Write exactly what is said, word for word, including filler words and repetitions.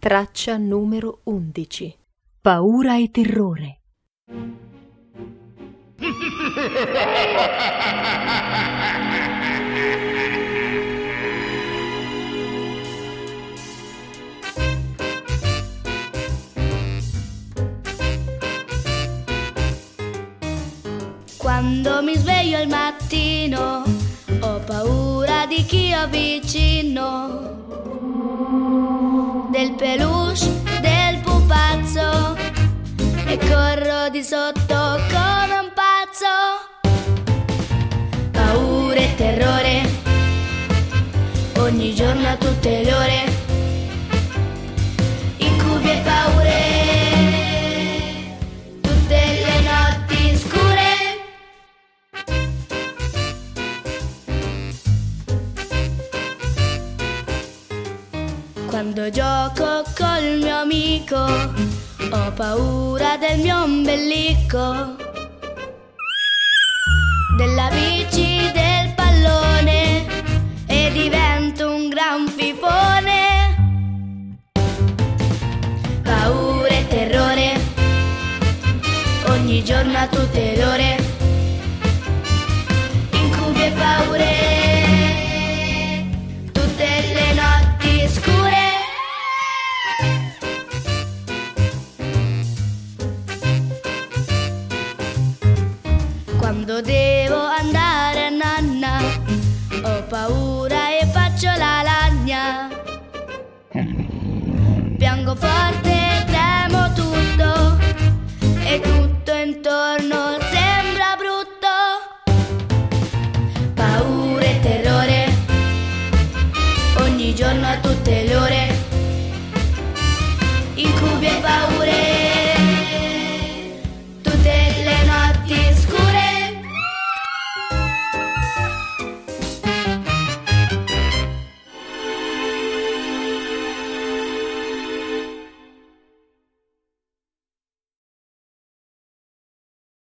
Traccia numero undici. Paura e terrore. Quando mi sveglio al mattino ho paura di chi ho vicino, del peluche, del pupazzo, e corro di sotto come un pazzo. Paura e terrore, ogni giorno a tutte le ore, incubi e paure, tutte le notti scure. Quando gioco col mio amico ho paura del mio ombelico, della bici, del pallone, e divento un gran fifone. Paura e terrore, ogni giorno a tutte le ore, incubi e paure, tutte le notti scure. Quando devo andare a nanna ho paura e faccio la lagna, piango forte, tremo tutto e tutto intorno sembra brutto. Paura e terrore, ogni giorno a tutte le ore, incubi e paure.